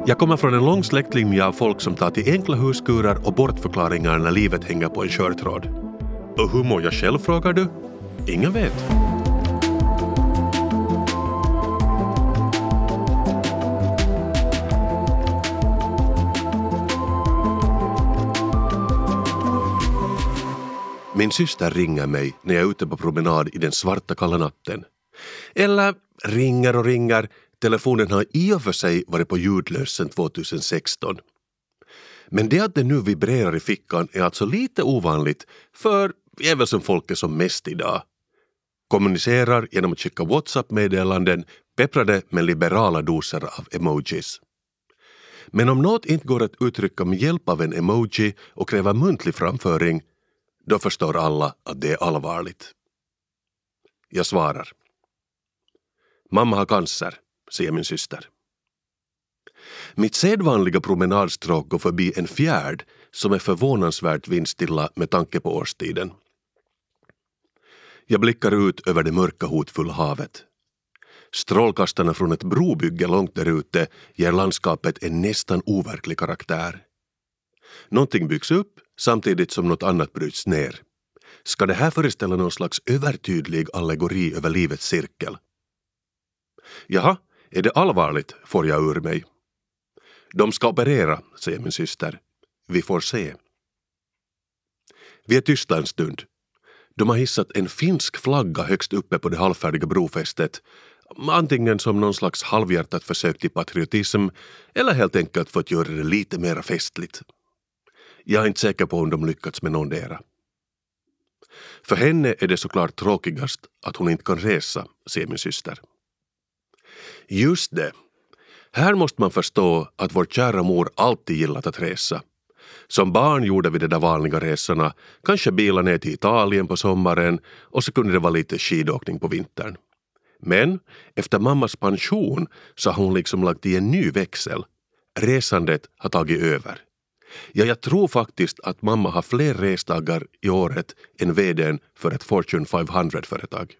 Jag kommer från en lång släktlinje av folk som tar till enkla huskurer och bortförklaringar när livet hänger på en körtråd. Och hur mår jag själv, frågar du? Ingen vet. Min syster ringer mig när jag är ute på promenad i den svarta kalla natten. Eller ringer och ringer. Telefonen har i och för sig varit på ljudlös sedan 2016. Men det att den nu vibrerar i fickan är alltså lite ovanligt, för vi är väl som folk är som mest idag. Kommunicerar genom att skicka WhatsApp-meddelanden pepprade med liberala doser av emojis. Men om något inte går att uttrycka med hjälp av en emoji och kräver muntlig framföring, då förstår alla att det är allvarligt. Jag svarar. Mamma har cancer, säger min syster. Mitt sedvanliga promenadstråk går förbi en fjärd som är förvånansvärt vindstilla med tanke på årstiden. Jag blickar ut över det mörka hotfulla havet. Strålkastarna från ett brobygge långt där ute ger landskapet en nästan overklig karaktär. Någonting byggs upp samtidigt som något annat bryts ner. Ska det här föreställa någon slags övertydlig allegori över livets cirkel? Jaha, är det allvarligt, får jag ur mig. De ska operera, säger min syster. Vi får se. Vi är tysta en stund. De har hissat en finsk flagga högst uppe på det halvfärdiga brofästet. Antingen som någon slags halvhjärtat försök till patriotism eller helt enkelt för att göra det lite mer festligt. Jag är inte säker på om de lyckats med någondera. För henne är det såklart tråkigast att hon inte kan resa, säger min syster. Just det. Här måste man förstå att vår kära mor alltid gillat att resa. Som barn gjorde vi de där vanliga resorna, kanske bilar ner till Italien på sommaren och så kunde det vara lite skidåkning på vintern. Men efter mammas pension så har hon liksom lagt i en ny växel. Resandet har tagit över. Ja, jag tror faktiskt att mamma har fler resdagar i året än vdn för ett Fortune 500-företag.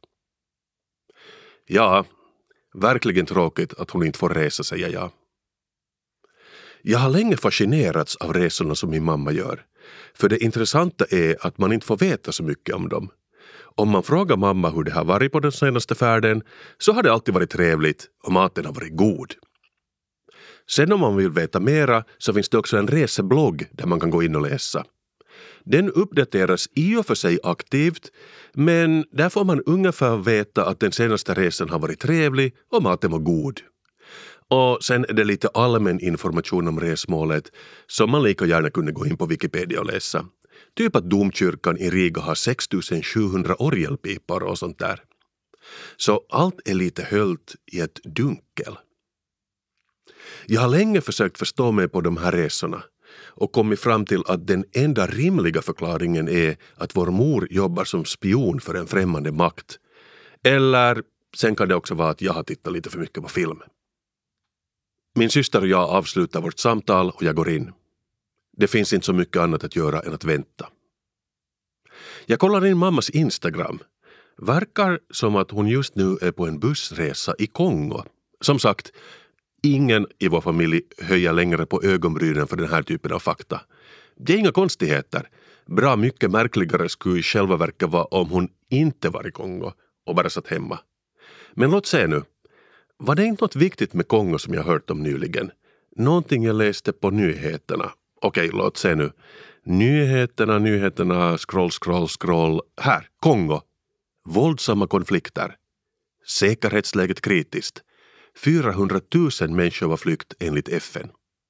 Ja, verkligen tråkigt att hon inte får resa, säger jag. Jag har länge fascinerats av resorna som min mamma gör. För det intressanta är att man inte får veta så mycket om dem. Om man frågar mamma hur det har varit på den senaste färden så har det alltid varit trevligt och maten har varit god. Sen om man vill veta mera så finns det också en reseblogg där man kan gå in och läsa. Den uppdateras i och för sig aktivt, men där får man ungefär veta att den senaste resan har varit trevlig och maten var god. Och sen är det lite allmän information om resmålet som man lika gärna kunde gå in på Wikipedia och läsa. Typ att domkyrkan i Riga har 6700 orgelpipar och sånt där. Så allt är lite höljt i ett dunkel. Jag har länge försökt förstå mig på de här resorna och kommit fram till att den enda rimliga förklaringen är att vår mor jobbar som spion för en främmande makt. Eller sen kan det också vara att jag har tittat lite för mycket på film. Min syster och jag avslutar vårt samtal och jag går in. Det finns inte så mycket annat att göra än att vänta. Jag kollar in mammas Instagram. Verkar som att hon just nu är på en bussresa i Kongo. Som sagt, ingen i vår familj höjer längre på ögonbrynen för den här typen av fakta. Det är inga konstigheter. Bra mycket märkligare skulle i själva verket vara om hon inte var i Kongo och bara satt hemma. Men låt se nu. Var det inte något viktigt med Kongo som jag hört om nyligen? Någonting jag läste på nyheterna. Okej, låt se nu. Nyheterna, scroll. Här, Kongo. Våldsamma konflikter. Säkerhetsläget kritiskt. 400 000 människor var flykt enligt FN.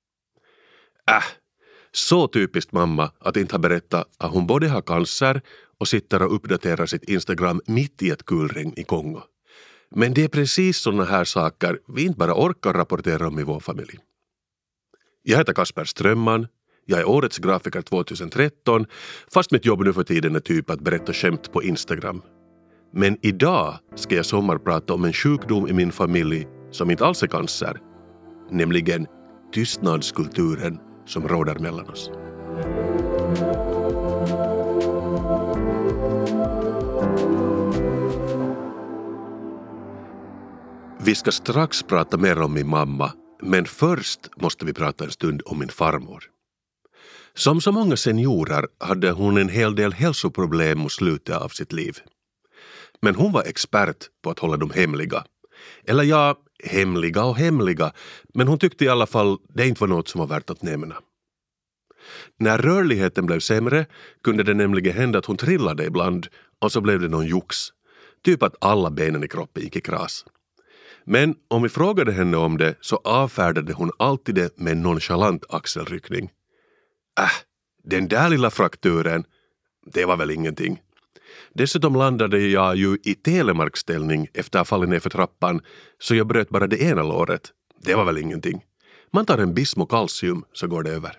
Så typiskt mamma att inte ha berättat att hon både har cancer och sitter och uppdaterar sitt Instagram mitt i ett kulregn i Kongo. Men det är precis sådana här saker vi inte bara orkar rapportera om i vår familj. Jag heter Kasper Strömman. Jag är årets grafiker 2013, fast mitt jobb nu för tiden är typ att berätta skämt på Instagram. Men idag ska jag sommarprata om en sjukdom i min familj som inte alls är cancer, nämligen tystnadskulturen som råder mellan oss. Vi ska strax prata mer om min mamma, Men först måste vi prata en stund om min farmor. Som så många seniorer hade hon en hel del hälsoproblem mot slutet av sitt liv. Men hon var expert på att hålla dem hemliga. Eller ja, hemliga, men hon tyckte i alla fall det inte var något som var värt att nämna. När rörligheten blev sämre kunde det nämligen hända att hon trillade ibland och så blev det någon jox. Typ att alla benen i kroppen gick i kras. Men om vi frågade henne om det så avfärdade hon alltid det med en nonchalant axelryckning. Den där lilla frakturen, det var väl ingenting. Dessutom landade jag ju i telemarkställning efter att ha fallit ner för trappan så jag bröt bara det ena låret. Det var väl ingenting. Man tar en bismokalcium så går det över.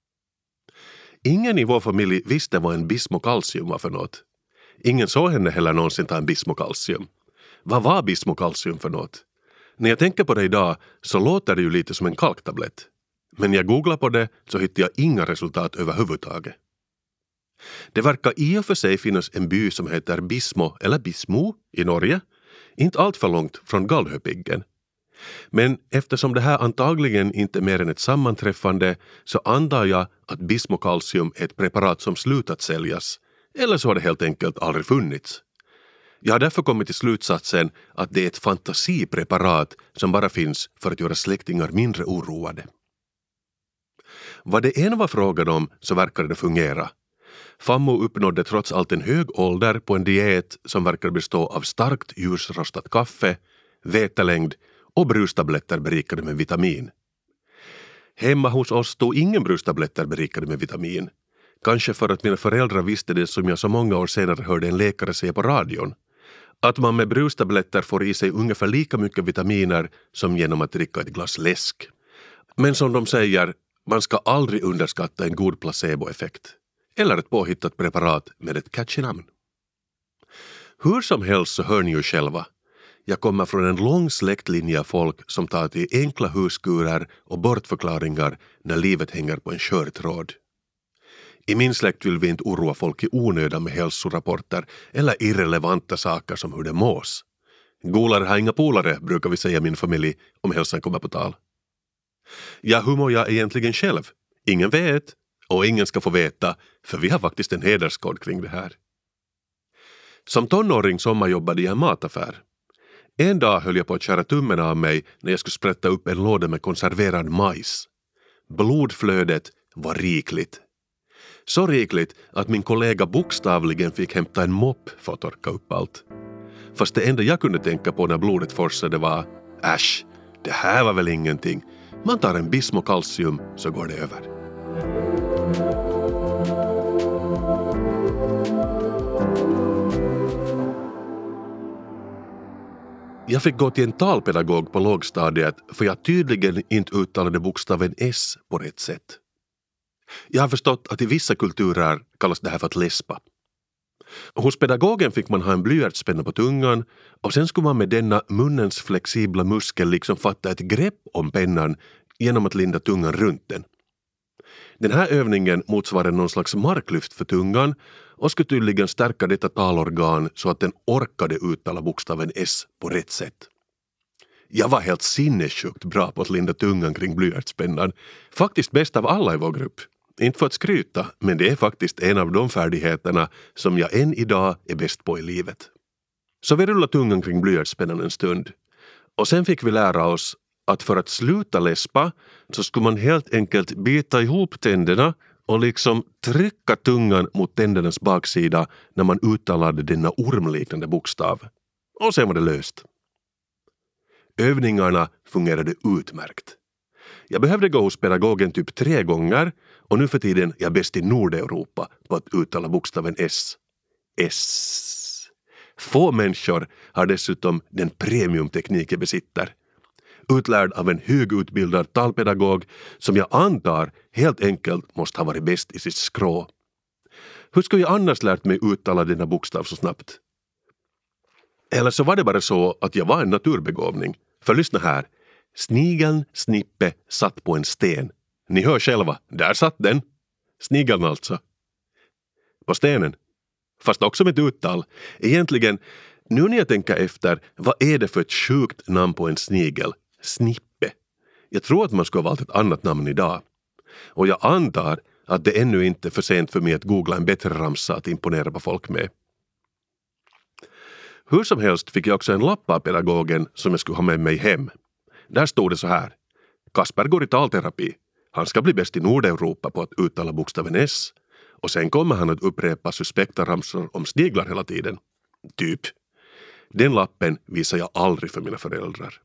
Ingen i vår familj visste vad en bismokalcium var för något. Ingen såg henne heller någonsin ta en bismokalcium. Vad var bismokalcium för något? När jag tänker på det idag så låter det ju lite som en kalktablett. Men när jag googlar på det så hittar jag inga resultat överhuvudtaget. Det verkar i och för sig finnas en by som heter Bismo eller Bismo i Norge. Inte allt för långt från Galdhöpiggen. Men eftersom det här antagligen inte är mer än ett sammanträffande så antar jag att bismokalcium är ett preparat som slutat säljas. Eller så har det helt enkelt aldrig funnits. Jag har därför kommit till slutsatsen att det är ett fantasipreparat som bara finns för att göra släktingar mindre oroade. Vad det än var frågan om så verkade det fungera. Fammo uppnådde trots allt en hög ålder på en diet som verkar bestå av starkt ljusrostat kaffe, vetelängd och brustabletter berikade med vitamin. Hemma hos oss stod ingen brustabletter berikade med vitamin. Kanske för att mina föräldrar visste det som jag så många år senare hörde en läkare säga på radion. Att man med brustabletter får i sig ungefär lika mycket vitaminer som genom att dricka ett glas läsk. Men som de säger, man ska aldrig underskatta en god placeboeffekt. Eller ett påhittat preparat med ett catchy namn. Hur som helst så hör ni ju själva. Jag kommer från en lång släktlinje av folk som tar till enkla huskurer och bortförklaringar när livet hänger på en skör tråd. I min släkt vill vi inte oroa folk i onödan med hälsorapporter eller irrelevanta saker som hur det mås. Golare har inga polare, brukar vi säga min familj om hälsan kommer på tal. Ja, hur mår jag egentligen själv? Ingen vet och ingen ska få veta, för vi har faktiskt en hederskod kring det här. Som tonåring sommarjobbade jag i en mataffär. En dag höll jag på att köra tummen av mig när jag skulle sprätta upp en låda med konserverad majs. Blodflödet var rikligt. Så rikligt att min kollega bokstavligen fick hämta en mopp för att torka upp allt. Fast det enda jag kunde tänka på när blodet forsade var äsch, det här var väl ingenting. Man tar en bismokalcium så går det över. Jag fick gå till en talpedagog på lågstadiet för jag tydligen inte uttalade bokstaven S på rätt sätt. Jag har förstått att i vissa kulturer kallas det här för att läspa. Hos pedagogen fick man ha en blyertspenna på tungan och sen skulle man med denna munnens flexibla muskel liksom fatta ett grepp om pennan genom att linda tungan runt den. Den här övningen motsvarar någon slags marklyft för tungan och skulle tydligen stärka detta talorgan så att den orkade uttala bokstaven S på rätt sätt. Jag var helt sinnessjukt bra på att linda tungan kring blyertspennan. Faktiskt bäst av alla i vår grupp. Inte för att skryta, men det är faktiskt en av de färdigheterna som jag än idag är bäst på i livet. Så vi rullade tungan kring blyertspennan en stund. Och sen fick vi lära oss att för att sluta läspa så skulle man helt enkelt bita ihop tänderna och liksom trycka tungan mot tändernas baksida när man uttalade denna ormliknande bokstav. Och sen var det löst. Övningarna fungerade utmärkt. Jag behövde gå hos pedagogen typ 3 gånger och nu för tiden är jag bäst i Nordeuropa på att uttala bokstaven S. S. Få människor har dessutom den premiumteknik jag besitter. Utlärd av en högutbildad talpedagog som jag antar helt enkelt måste ha varit bäst i sitt skrå. Hur skulle jag annars lärt mig uttala denna bokstav så snabbt? Eller så var det bara så att jag var en naturbegåvning. För lyssna här. Snigeln Snippe satt på en sten. Ni hör själva, där satt den. Snigeln alltså. På stenen. Fast också med ett uttal. Egentligen, nu när jag tänker efter, vad är det för ett sjukt namn på en snigel? Snippe. Jag tror att man skulle ha valt ett annat namn idag. Och jag antar att det ännu inte är för sent för mig att googla en bättre ramsa att imponera på folk med. Hur som helst fick jag också en lapp av pedagogen som jag skulle ha med mig hem. Där stod det så här: Kasper går i talterapi. Han ska bli bäst i Nordeuropa på att uttala bokstaven S. Och sen kommer han att upprepa suspekta ramsor om sniglar hela tiden. Typ. Den lappen visar jag aldrig för mina föräldrar.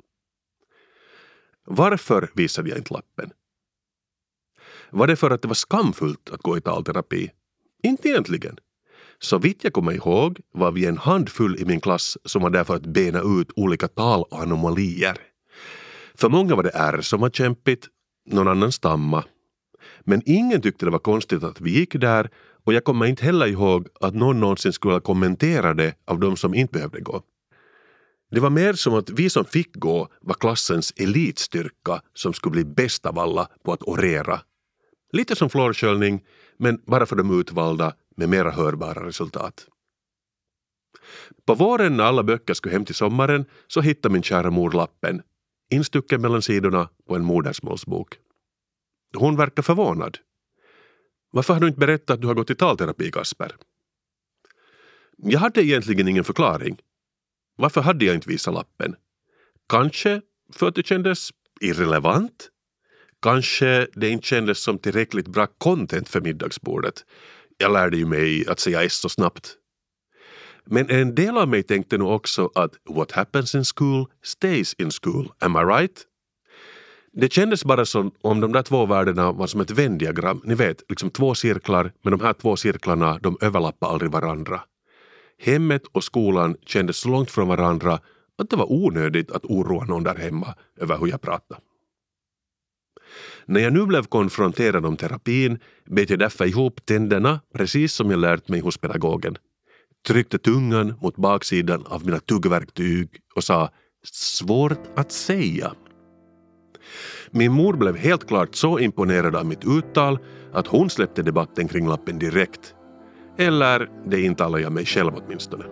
Varför visade jag inte lappen? Var det för att det var skamfullt att gå i talterapi? Inte egentligen. Så vitt jag kommer ihåg var vi en handfull i min klass som var där för att bena ut olika talanomalier. För många var det R som var kämpigt, någon annan stamma. Men ingen tyckte det var konstigt att vi gick där, och jag kommer inte heller ihåg att någon någonsin skulle kommentera det av de som inte behövde gå. Det var mer som att vi som fick gå var klassens elitstyrka som skulle bli bäst av alla på att orera. Lite som flårköljning, men bara för de utvalda med mera hörbara resultat. På våren när alla böcker skulle hem till sommaren så hittade min kära mor lappen, instucken mellan sidorna på en modersmålsbok. Hon verkar förvånad. Varför har du inte berättat att du har gått i talterapi, Kasper? Jag hade egentligen ingen förklaring. Varför hade jag inte visat lappen? Kanske för att det kändes irrelevant? Kanske det inte kändes som tillräckligt bra content för middagsbordet. Jag lärde ju mig att säga S så snabbt. Men en del av mig tänkte nog också att what happens in school stays in school. Am I right? Det kändes bara som om de där två värdena var som ett Venn-diagram. Ni vet, liksom två cirklar, men de här två cirklarna de överlappar aldrig varandra. Hemmet och skolan kändes så långt från varandra att det var onödigt att oroa någon där hemma över hur jag pratade. När jag nu blev konfronterad om terapin bet jag därför ihop tänderna precis som jag lärt mig hos pedagogen. Tryckte tungan mot baksidan av mina tuggverktyg och sa svårt att säga. Min mor blev helt klart så imponerad av mitt uttal att hon släppte debatten kring lappen direkt. Eller det intalar jag mig själv åtminstone.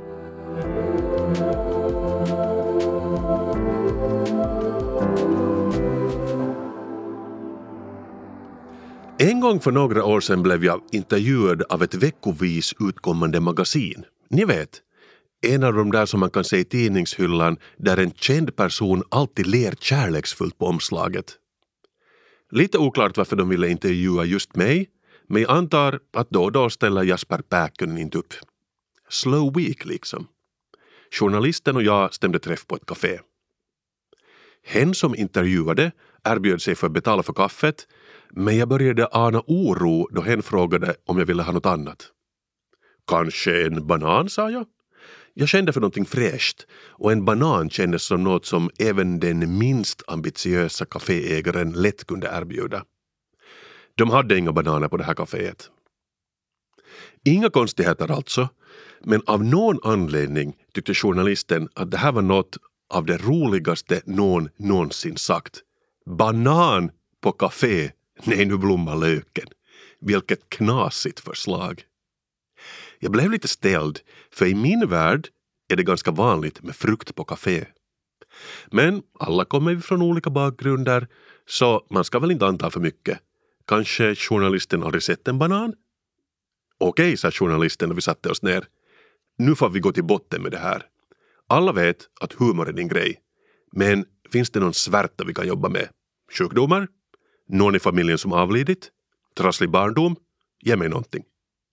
En gång för några år sedan blev jag intervjuad av ett veckovis utkommande magasin. Ni vet, en av de där som man kan se i tidningshyllan där en känd person alltid ler kärleksfullt på omslaget. Lite oklart varför de ville intervjua just mig, men jag antar att då ställer Jasper Pääkkönen inte upp. Slow week liksom. Journalisten och jag stämde träff på ett café. Hen som intervjuade erbjöd sig för att betala för kaffet, men jag började ana oro då hen frågade om jag ville ha något annat. Kanske en banan, sa jag. Jag kände för någonting fräscht, och en banan kändes som något som även den minst ambitiösa kaféägaren lätt kunde erbjuda. De hade inga bananer på det här kaféet. Inga konstigheter alltså, men av någon anledning tyckte journalisten att det här var något av det roligaste någon någonsin sagt. Banan på kafé? Nej, nu blommar löken. Vilket knasigt förslag. Jag blev lite ställd, för i min värld är det ganska vanligt med frukt på kafé. Men alla kommer vi från olika bakgrunder, så man ska väl inte anta för mycket. Kanske journalisten aldrig sett en banan? Okej, sa journalisten och vi satte oss ner. Nu får vi gå till botten med det här. Alla vet att humor är din grej. Men finns det någon svärta vi kan jobba med? Sjukdomar? Någon i familjen som avlidit? Trasslig barndom? Ge mig någonting.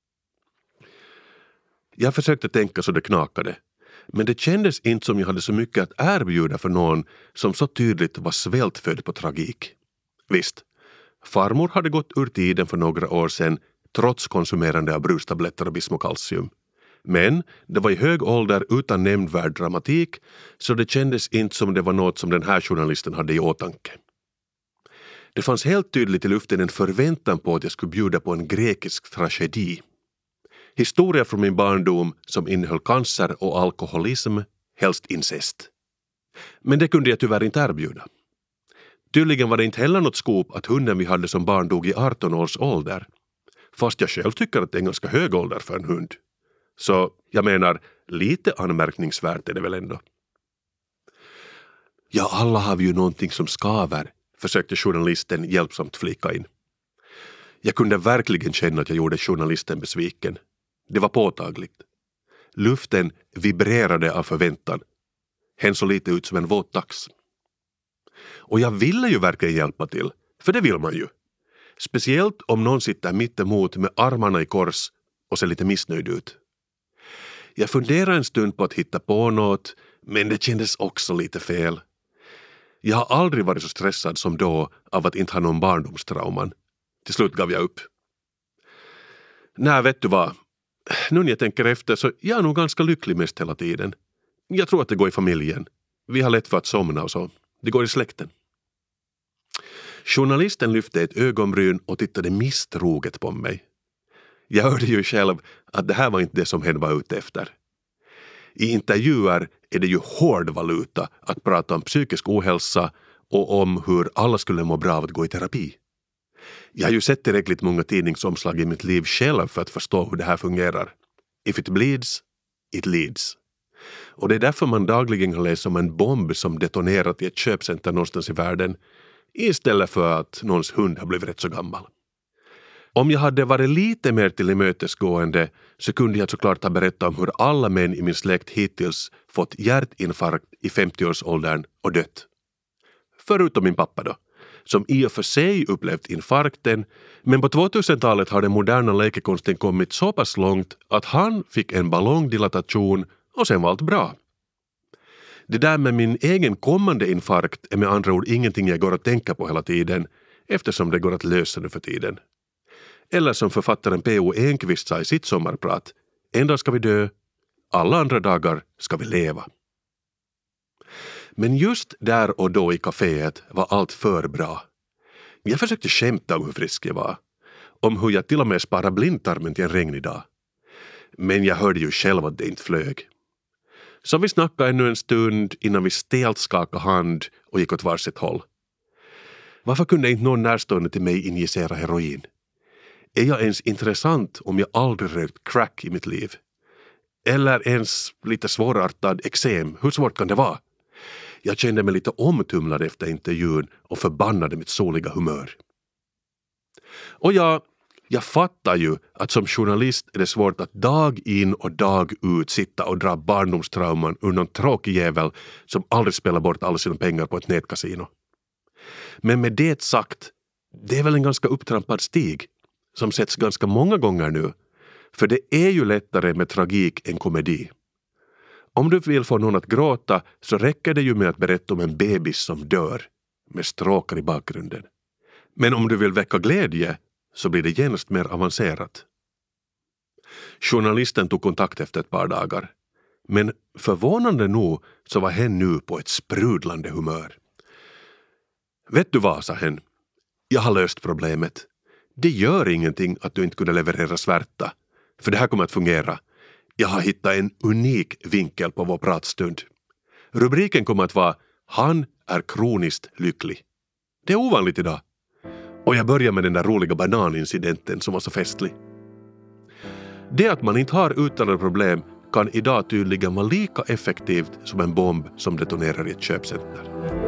Jag försökte tänka så det knakade. Men det kändes inte som jag hade så mycket att erbjuda för någon som så tydligt var svältfödd på tragik. Visst, farmor hade gått ur tiden för några år sedan trots konsumerande av brustabletter och bismokalcium. Men det var i hög ålder utan nämnvärd dramatik, så det kändes inte som det var något som den här journalisten hade i åtanke. Det fanns helt tydligt i luften en förväntan på att jag skulle bjuda på en grekisk tragedi. Historia från min barndom som innehöll cancer och alkoholism, helst incest. Men det kunde jag tyvärr inte erbjuda. Tydligen var det inte heller något skop att hunden vi hade som barn dog i 18 års ålder. Fast jag själv tycker att det är en ganska hög ålder för en hund. Så jag menar, lite anmärkningsvärt är det väl ändå. Ja, alla har vi ju någonting som skaver, försökte journalisten hjälpsamt flika in. Jag kunde verkligen känna att jag gjorde journalisten besviken. Det var påtagligt. Luften vibrerade av förväntan. Hen såg lite ut som en våt tax. Och jag ville ju verkligen hjälpa till, för det vill man ju. Speciellt om någon sitter mitt emot med armarna i kors och ser lite missnöjd ut. Jag funderade en stund på att hitta på något, men det kändes också lite fel. Jag har aldrig varit så stressad som då av att inte ha någon barndomstrauman. Till slut gav jag upp. Nej, vet du vad? Nu när jag tänker efter så jag är nog ganska lycklig mest hela tiden. Jag tror att det går i familjen. Vi har lätt för att somna och så. Det går i släkten. Journalisten lyfte ett ögonbryn och tittade misstroget på mig. Jag hörde ju själv att det här var inte det som hen var ute efter. I intervjuer är det ju hård valuta att prata om psykisk ohälsa och om hur alla skulle må bra av att gå i terapi. Jag har ju sett tillräckligt många tidningsomslag i mitt liv själv för att förstå hur det här fungerar. If it bleeds, it leads. Och det är därför man dagligen kan läsa om en bomb som detonerat i ett köpcenter någonstans i världen istället för att någons hund har blivit rätt så gammal. Om jag hade varit lite mer tillmötesgående så kunde jag såklart ha berättat om hur alla män i min släkt hittills fått hjärtinfarkt i 50-årsåldern och dött. Förutom min pappa då, som i och för sig upplevt infarkten, men på 2000-talet har den moderna läkekonsten kommit så pass långt att han fick en ballongdilatation och sen var allt bra. Det där med min egen kommande infarkt är med andra ord ingenting jag går att tänka på hela tiden eftersom det går att lösa nu för tiden. Eller som författaren P.O. Enquist sa i sitt sommarprat, en dag ska vi dö, alla andra dagar ska vi leva. Men just där och då i kaféet var allt för bra. Jag försökte skämta om hur frisk jag var. Om hur jag till och med sparade blindtarmen till en regnig dag. Men jag hörde ju själv att det inte flög. Så vi snackade ännu en stund innan vi stelt skakade hand och gick åt varsitt håll. Varför kunde inte någon närstående till mig injicera heroin? Är jag ens intressant om jag aldrig rökt crack i mitt liv? Eller ens lite svårartad eksem, hur svårt kan det vara? Jag kände mig lite omtumlad efter intervjun och förbannade mitt soliga humör. Och jag fattar ju att som journalist är det svårt att dag in och dag ut sitta och dra barndomstrauman ur någon tråkig jävel som aldrig spelar bort alla sina pengar på ett nätkasino. Men med det sagt, det är väl en ganska upptrampad stig som sätts ganska många gånger nu. För det är ju lättare med tragik än komedi. Om du vill få någon att gråta så räcker det ju med att berätta om en bebis som dör med stråkar i bakgrunden. Men om du vill väcka glädje så blir det genast mer avancerat. Journalisten tog kontakt efter ett par dagar. Men förvånande nog så var hen nu på ett sprudlande humör. Vet du vad, sa hen? Jag har löst problemet. Det gör ingenting att du inte kunde leverera svärta. För det här kommer att fungera. Jag har hittat en unik vinkel på vår pratstund. Rubriken kommer att vara Han är kroniskt lycklig. Det är ovanligt idag. Och jag börjar med den där roliga bananincidenten som var så festlig. Det att man inte har uttalade problem kan idag tydligen vara lika effektivt som en bomb som detonerar i ett köpcenter.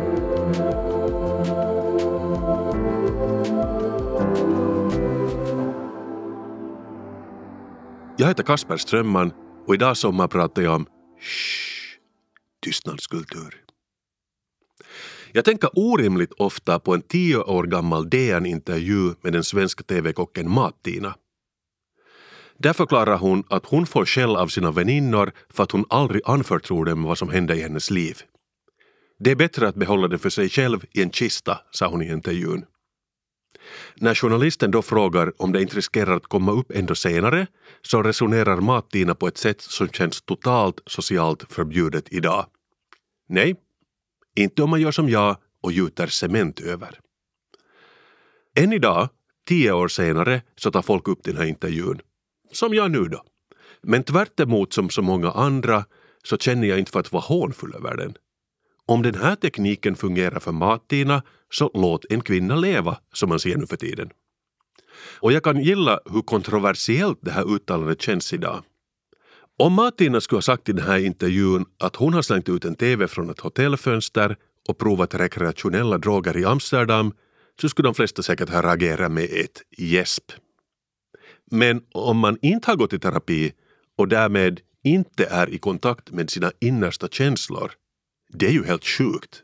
Jag heter Kasper Strömman och idag pratar jag om tystnadskultur. Jag tänker orimligt ofta på en 10 år gammal DN-intervju med den svenska tv-kocken Martina. Där förklarar hon att hon får skäll av sina väninnor för att hon aldrig anförtror dem vad som hände i hennes liv. Det är bättre att behålla det för sig själv i en kista, sa hon i intervjun. När journalisten då frågar om det inte riskerar att komma upp ändå senare så resonerar Martina på ett sätt som känns totalt socialt förbjudet idag. Nej, inte om man gör som jag och gjuter cement över. Än idag, 10 år senare, så tar folk upp den här intervjun. Som jag nu då. Men tvärt emot som så många andra så känner jag inte för att vara hånfull över den. Om den här tekniken fungerar för Martina så låt en kvinna leva, som man ser nu för tiden. Och jag kan gilla hur kontroversiellt det här uttalandet känns idag. Om Martina skulle ha sagt i den här intervjun att hon har slängt ut en tv från ett hotellfönster och provat rekreationella droger i Amsterdam så skulle de flesta säkert ha reagerat med ett gäsp. Men om man inte har gått i terapi och därmed inte är i kontakt med sina innersta känslor, det är ju helt sjukt.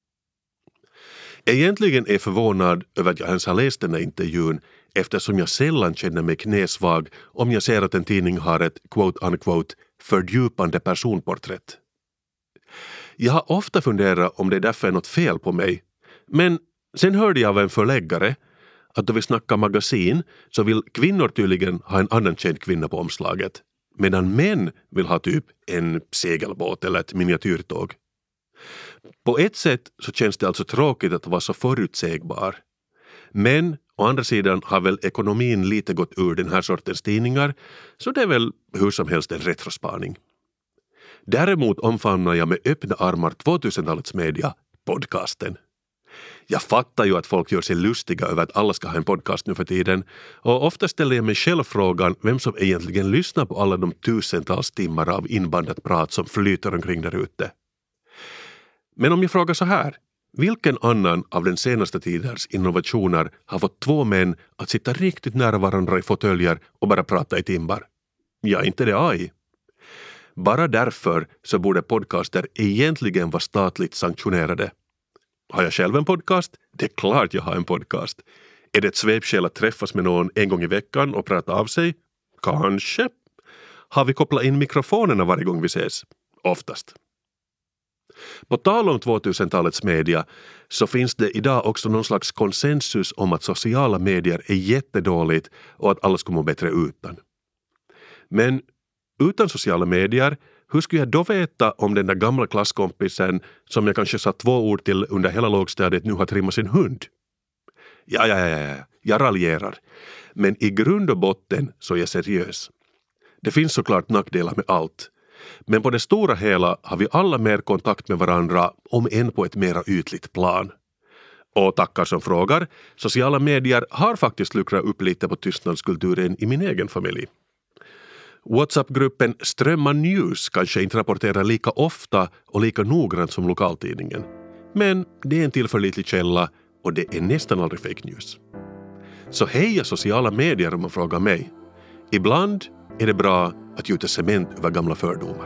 Egentligen är jag förvånad över att jag ens har läst den här intervjun eftersom jag sällan känner mig knäsvag om jag ser att en tidning har ett quote-unquote fördjupande personporträtt. Jag har ofta funderat om det därför är något fel på mig, men sen hörde jag av en förläggare att då vi snackar magasin så vill kvinnor tydligen ha en annan känd kvinna på omslaget, medan män vill ha typ en segelbåt eller ett miniatyrtåg. På ett sätt så känns det alltså tråkigt att vara så förutsägbar. Men å andra sidan har väl ekonomin lite gått ur den här sortens tidningar, så det är väl hur som helst en retrospaning. Däremot omfamnar jag med öppna armar 2000-talets media, podcasten. Jag fattar ju att folk gör sig lustiga över att alla ska ha en podcast nu för tiden, och ofta ställer jag mig själv frågan vem som egentligen lyssnar på alla de tusentals timmar av inbandat prat som flyter omkring där ute. Men om jag frågar så här, vilken annan av den senaste tidens innovationer har fått två män att sitta riktigt nära varandra i fåtöljer och bara prata i timmar? Ja, inte det AI. Bara därför så borde podcaster egentligen vara statligt sanktionerade. Har jag själv en podcast? Det är klart jag har en podcast. Är det ett svepskäl att träffas med någon en gång i veckan och prata av sig? Kanske. Har vi kopplat in mikrofonerna varje gång vi ses? Oftast. På tal om 2000-talets media så finns det idag också någon slags konsensus om att sociala medier är jättedåligt och att alla ska må bättre utan. Men utan sociala medier, hur skulle jag då veta om den där gamla klasskompisen som jag kanske sa 2 ord till under hela lågstadiet nu har trimmat sin hund? Ja, jag raljerar. Men i grund och botten så är jag seriös. Det finns såklart nackdelar med allt. Men på det stora hela har vi alla mer kontakt med varandra, om än på ett mera ytligt plan. Och tackar som frågar, sociala medier har faktiskt luckrat upp lite på tystnadskulturen i min egen familj. WhatsApp-gruppen Strömma News kanske inte rapporterar lika ofta och lika noggrant som lokaltidningen. Men det är en tillförlitlig källa och det är nästan aldrig fake news. Så heja sociala medier om man frågar mig. Ibland är det bra att gjuta cement över gamla fördomar.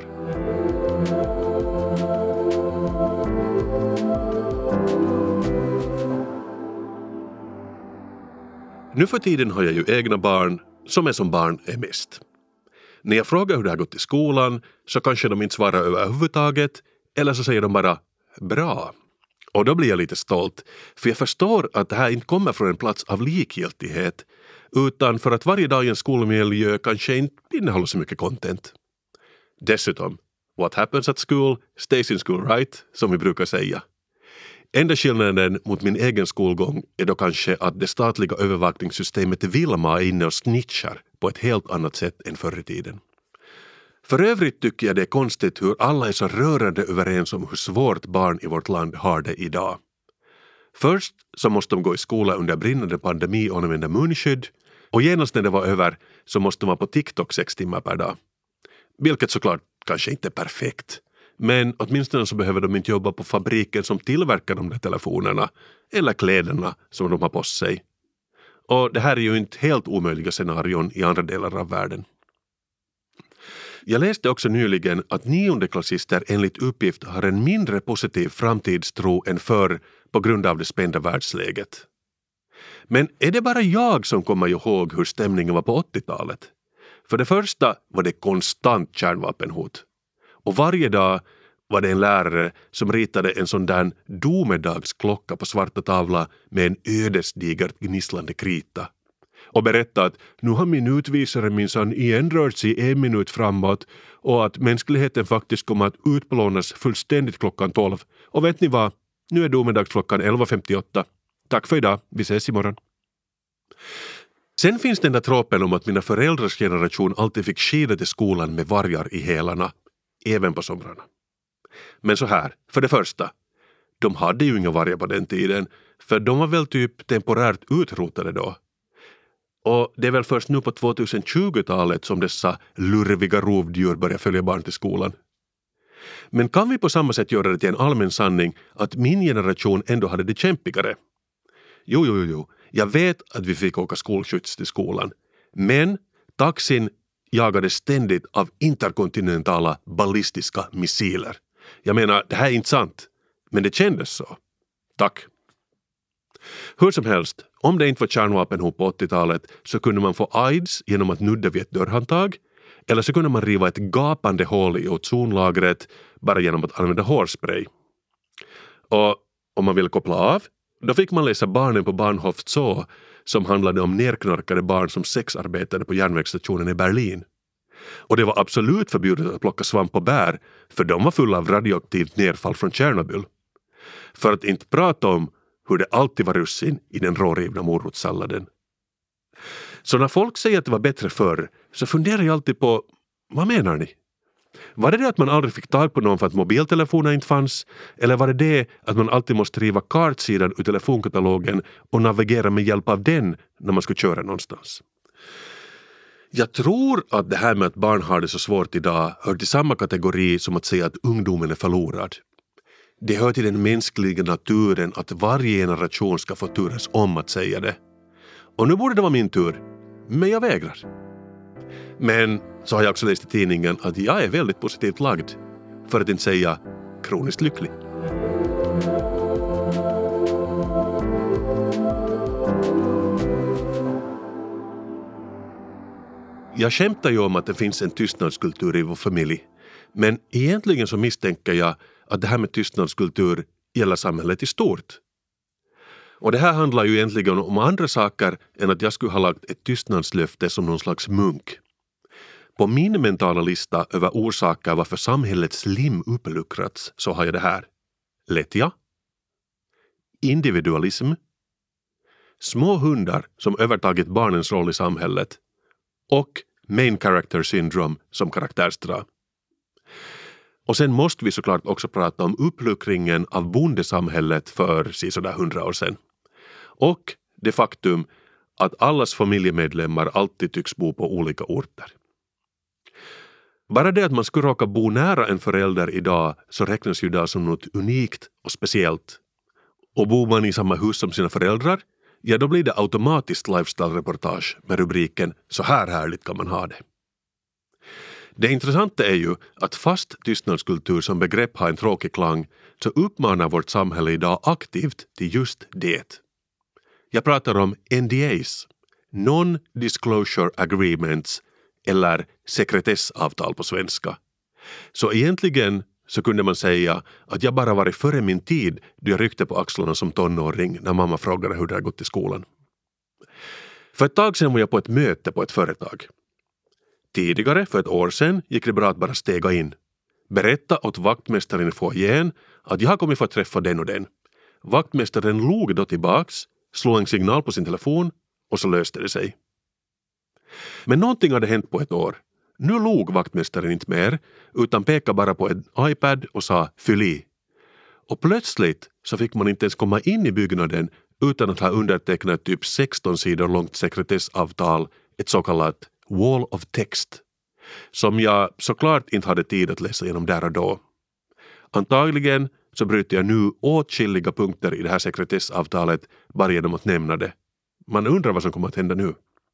Nu för tiden har jag ju egna barn som är som barn är mest. När jag frågar hur det har gått i skolan så kanske de inte svarar överhuvudtaget, eller så säger de bara bra. Och då blir jag lite stolt, för jag förstår att det här inte kommer från en plats av likgiltighet, utan för att varje dag i en skolmiljö kanske inte innehåller så mycket content. Dessutom, what happens at school stays in school, right? Som vi brukar säga. Enda skillnaden mot min egen skolgång är då kanske att det statliga övervakningssystemet Vilma är inne och snitchar på ett helt annat sätt än förr i tiden. För övrigt tycker jag det är konstigt hur alla är så rörande överens om hur svårt barn i vårt land har det idag. Först så måste de gå i skola under brinnande pandemi och använda munskydd, och genast när det var över så måste man på TikTok 6 timmar per dag. Vilket såklart kanske inte är perfekt, men åtminstone så behöver de inte jobba på fabriken som tillverkar de där telefonerna eller kläderna som de har på sig. Och det här är ju inte helt omöjliga scenarion i andra delar av världen. Jag läste också nyligen att 9:e-klassister enligt uppgift har en mindre positiv framtidstro än förr på grund av det spända världsläget. Men är det bara jag som kommer ihåg hur stämningen var på 80-talet? För det första var det konstant kärnvapenhot. Och varje dag var det en lärare som ritade en sån där domedagsklocka på svarta tavla med en ödesdigert gnisslande krita. Och berättade att nu har min utvisare minsann igen rört sig 1 minut framåt och att mänskligheten faktiskt kommer att utplånas fullständigt klockan 12. Och vet ni vad? Nu är domedagsklockan 11:58. Tack för idag, vi ses imorgon. Sen finns den där tropen om att mina föräldrars generation alltid fick skida till skolan med vargar i hälarna, även på somrarna. Men så här, för det första, de hade ju inga vargar på den tiden, för de var väl typ temporärt utrotade då. Och det är väl först nu på 2020-talet som dessa lurviga rovdjur börjar följa barn till skolan. Men kan vi på samma sätt göra det till en allmän sanning att min generation ändå hade det kämpigare? Jo. Jag vet att vi fick åka skolskjuts till skolan. Men taxin jagade ständigt av interkontinentala ballistiska missiler. Jag menar, det här är inte sant. Men det kändes så. Tack. Hur som helst, om det inte var kärnvapenhot på 80-talet så kunde man få AIDS genom att nudda vid ett dörrhandtag. Eller så kunde man riva ett gapande hål i ozonlagret bara genom att använda hårspray. Och om man ville koppla av, då fick man läsa Barnen på Bahnhof Zoo som handlade om nerknarkade barn som sexarbetade på järnvägsstationen i Berlin. Och det var absolut förbjudet att plocka svamp och bär för de var fulla av radioaktivt nedfall från Tjernobyl. För att inte prata om hur det alltid var russin i den rårivna morotssalladen. Så när folk säger att det var bättre förr så funderar jag alltid på, vad menar ni? Var det att man aldrig fick tag på någon för att mobiltelefoner inte fanns? Eller var det att man alltid måste riva kartsidan ur telefonkatalogen och navigera med hjälp av den när man skulle köra någonstans? Jag tror att det här med att barn har det så svårt idag hör till samma kategori som att säga att ungdomen är förlorad. Det hör till den mänskliga naturen att varje generation ska få turas om att säga det. Och nu borde det vara min tur, men jag vägrar. Men så har jag också läst i tidningen att jag är väldigt positivt lagd, för att inte säga kroniskt lycklig. Jag skämtar ju om att det finns en tystnadskultur i vår familj, men egentligen så misstänker jag att det här med tystnadskultur gäller samhället i stort. Och det här handlar ju egentligen om andra saker än att jag skulle ha lagt ett tystnadslöfte som någon slags munk. På min mentala lista över orsaker varför samhällets lim uppluckrats så har jag det här. Lättja, individualism, små hundar som övertagit barnens roll i samhället och main character syndrome som karaktärsdrag. Och sen måste vi såklart också prata om uppluckringen av bondesamhället för sådär 100 år sedan. Och det faktum att allas familjemedlemmar alltid tycks bo på olika orter. Bara det att man skulle råka bo nära en förälder idag så räknas ju det som något unikt och speciellt. Och bor man i samma hus som sina föräldrar, ja då blir det automatiskt lifestyle-reportage med rubriken "Så här härligt kan man ha det". Det intressanta är ju att fast tystnadskultur som begrepp har en tråkig klang så uppmanar vårt samhälle idag aktivt till just det. Jag pratar om NDAs, Non-Disclosure Agreements eller sekretessavtal på svenska. Så egentligen så kunde man säga att jag bara varit före min tid då jag ryckte på axlarna som tonåring när mamma frågade hur det har gått i skolan. För ett tag sedan var jag på ett möte på ett företag. Tidigare, för ett år sedan, gick det bra att bara stega in. Berätta åt vaktmästaren i foajén att jag har kommit för att träffa den och den. Vaktmästaren log då tillbaks, slog en signal på sin telefon och så löste det sig. Men någonting hade hänt på ett år. Nu log vaktmästaren inte mer utan pekade bara på en iPad och sa "fyll i". Och plötsligt så fick man inte ens komma in i byggnaden utan att ha undertecknat typ 16 sidor långt sekretessavtal, ett så kallat wall of text, som jag såklart inte hade tid att läsa igenom där och då. Antagligen så bryter jag nu åtskilliga punkter i det här sekretessavtalet bara genom att nämna det. Man undrar vad som kommer att hända nu.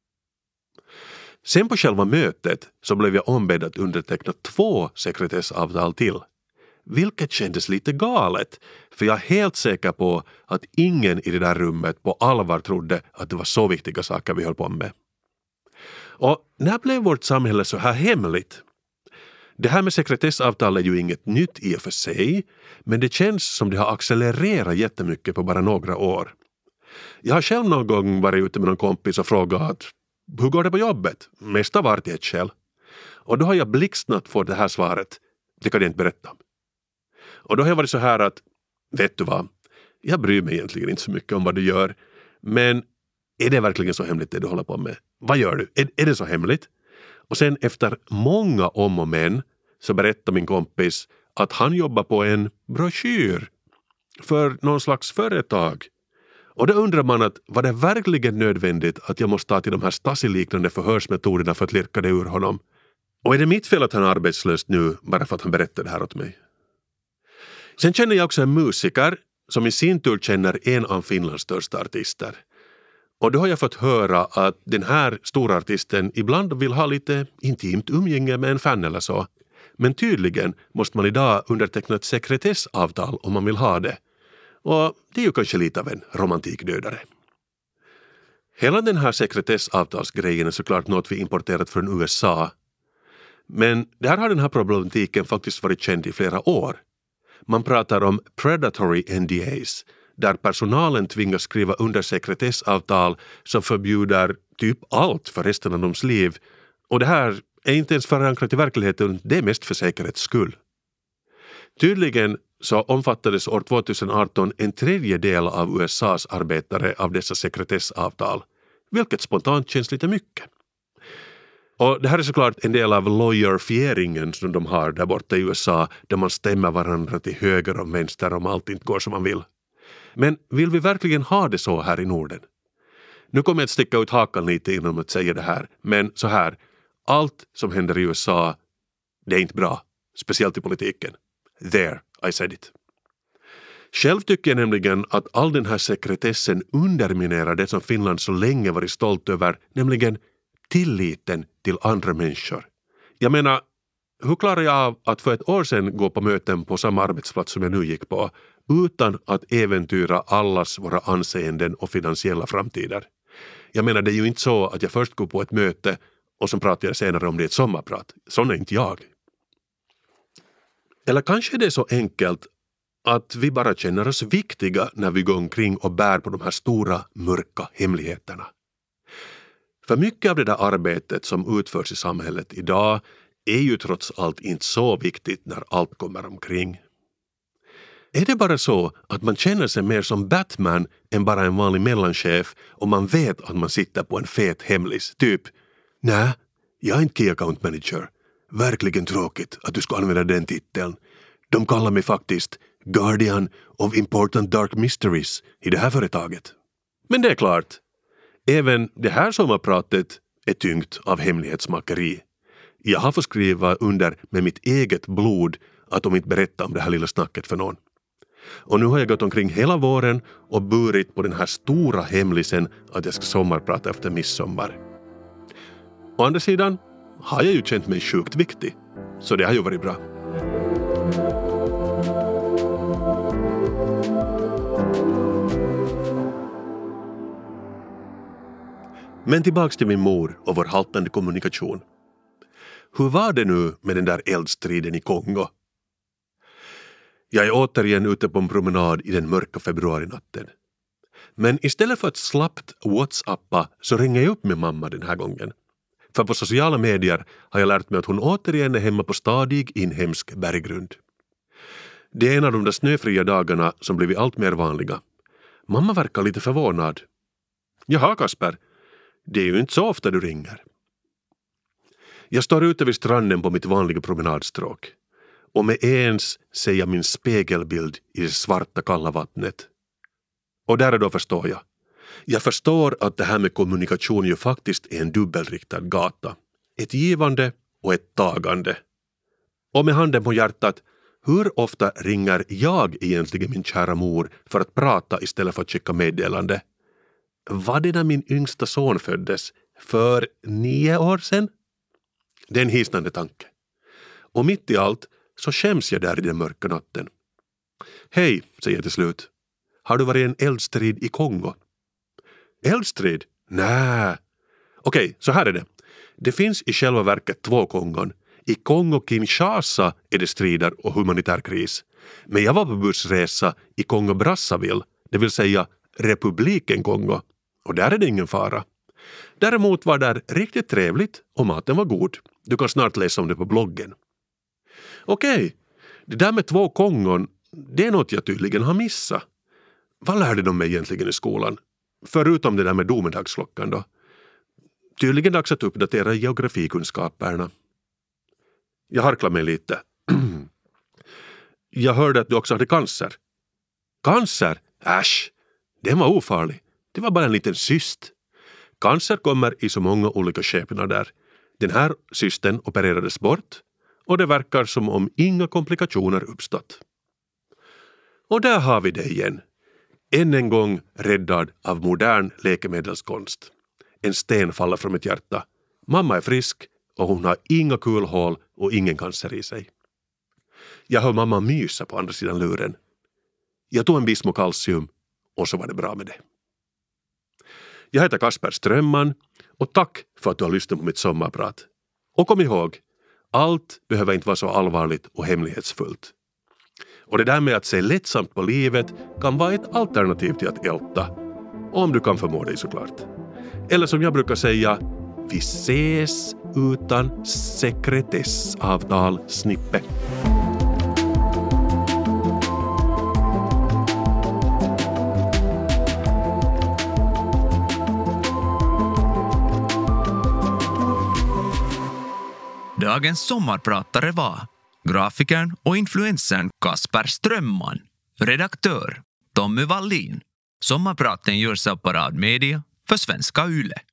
Sen på själva mötet så blev jag ombedd att underteckna 2 sekretessavtal till. Vilket kändes lite galet, för jag är helt säker på att ingen i det där rummet på allvar trodde att det var så viktiga saker vi höll på med. Och när blev vårt samhälle så här hemligt? Det här med sekretessavtal är ju inget nytt i och för sig, men det känns som det har accelererat jättemycket på bara några år. Jag har själv någon gång varit ute med någon kompis och frågat hur går det på jobbet? Mest av artighet själv. Och då har jag blixtsnabbt fått det här svaret. Det kan jag inte berätta. Och då har jag varit så här att, vet du vad? Jag bryr mig egentligen inte så mycket om vad du gör. Men är det verkligen så hemligt det du håller på med? Vad gör du? Är det så hemligt? Och sen efter många om och men så berättar min kompis att han jobbar på en broschyr för någon slags företag. Och då undrar man att var det verkligen nödvändigt att jag måste ta till de här Stasi-liknande förhörsmetoderna för att lirka det ur honom? Och är det mitt fel att han är arbetslös nu bara för att han berättar det här åt mig? Sen känner jag också en musiker som i sin tur känner en av Finlands största artister. Och då har jag fått höra att den här stora artisten ibland vill ha lite intimt umgänge med en fan eller så. Men tydligen måste man idag underteckna ett sekretessavtal om man vill ha det. Och det är ju kanske lite av en romantikdödare. Hela den här sekretessavtalsgrejen är såklart något vi importerat från USA. Men där har den här problematiken faktiskt varit känd i flera år. Man pratar om predatory NDAs, där personalen tvingas skriva under sekretessavtal som förbjuder typ allt för resten av deras liv. Och det här är inte ens förankrat i verkligheten, det är mest för säkerhets skull. Tydligen så omfattades år 2018 en tredjedel av USAs arbetare av dessa sekretessavtal, vilket spontant känns lite mycket. Och det här är såklart en del av lawyerfieringen som de har där borta i USA, där man stämmer varandra till höger och vänster om allt inte går som man vill. Men vill vi verkligen ha det så här i Norden? Nu kommer jag att sticka ut hakan lite inom att säga det här, men så här, allt som händer i USA, det är inte bra, speciellt i politiken. There, I said it. Själv tycker jag nämligen att all den här sekretessen underminerar det som Finland så länge varit stolt över, nämligen tilliten till andra människor. Jag menar, hur klarar jag av att för ett år sedan gå på möten på samma arbetsplats som jag nu gick på utan att äventyra allas våra anseenden och finansiella framtider? Jag menar, det är ju inte så att jag först går på ett möte och så pratar jag senare om det är ett sommarprat. Sån är inte jag. Eller kanske det är så enkelt att vi bara känner oss viktiga när vi går omkring och bär på de här stora mörka hemligheterna. För mycket av det där arbetet som utförs i samhället idag är ju trots allt inte så viktigt när allt kommer omkring. Är det bara så att man känner sig mer som Batman än bara en vanlig mellanchef och man vet att man sitter på en fet hemlis? Typ, nej, jag är inte Key Account Manager. Verkligen tråkigt att du ska använda den titeln. De kallar mig faktiskt Guardian of Important Dark Mysteries i det här företaget. Men det är klart, även det här sommarpratet är tyngt av hemlighetsmakeri. Jag har fått skriva under med mitt eget blod att de inte berättar om det här lilla snacket för någon. Och nu har jag gått omkring hela våren och burit på den här stora hemlisen att jag ska sommarprata efter midsommar. Å andra sidan har jag ju känt mig sjukt viktig, så det har ju varit bra. Men tillbaks till min mor och vår haltande kommunikation. Hur var det nu med den där eldstriden i Kongo? Jag är återigen ute på en promenad i den mörka februarinatten. Men istället för att slappt WhatsAppa så ringer jag upp med mamma den här gången. För på sociala medier har jag lärt mig att hon återigen är hemma på stadig inhemsk berggrund. Det är en av de där snöfria dagarna som blivit allt mer vanliga. Mamma verkar lite förvånad. Jaha Kasper, det är ju inte så ofta du ringer. Jag står ute vid stranden på mitt vanliga promenadstråk. Och med ens ser jag min spegelbild i det svarta kalla vattnet. Och där då förstår jag. Jag förstår att det här med kommunikation ju faktiskt är en dubbelriktad gata. Ett givande och ett tagande. Och med handen på hjärtat, hur ofta ringer jag egentligen min kära mor för att prata istället för att skicka meddelande? Var det när min yngsta son föddes för 9 år sedan? Det är en hisnande tanke. Och mitt i allt så skäms jag där i den mörka natten. Hej, säger jag till slut. Har du varit i en eldstrid i Kongo? Eldstrid? Nej. Okej, så här är det. Det finns i själva verket 2 Kongon. I Kongo-Kinshasa är det strider och humanitär kris. Men jag var på bussresa i Kongo-Brazzaville, det vill säga republiken Kongo. Och där är det ingen fara. Däremot var det riktigt trevligt och maten var god. Du kan snart läsa om det på bloggen. Okej, det där med 2 Kongon, det är något jag tydligen har missat. Vad lärde de mig egentligen i skolan? Förutom det där med domedagsklockan då. Tydligen dags att uppdatera geografikunskaperna. Jag harklar mig lite. Jag hörde att du också hade cancer. Cancer? Äsch, den var ofarlig. Det var bara en liten cyst. Cancer kommer i så många olika skepnader. Den här cysten opererades bort och det verkar som om inga komplikationer uppstått. Och där har vi det igen. Än en gång räddad av modern läkemedelskonst. En sten faller från mitt hjärta. Mamma är frisk och hon har inga kulhål och ingen cancer i sig. Jag hör mamma mysa på andra sidan luren. Jag tog en Bismo kalcium och så var det bra med det. Jag heter Kasper Strömman och tack för att du har lyssnat på mitt sommarprat. Och kom ihåg, allt behöver inte vara så allvarligt och hemlighetsfullt. Och det där med att se lättsamt på livet kan vara ett alternativ till att älta. Om du kan förmå dig såklart. Eller som jag brukar säga, vi ses utan sekretessavtal, snippe. Dagens sommarpratare var grafikern och influencern Kasper Strömman, redaktör Tommy Wallin. Sommarpraten görs av Parad Media för Svenska Yle.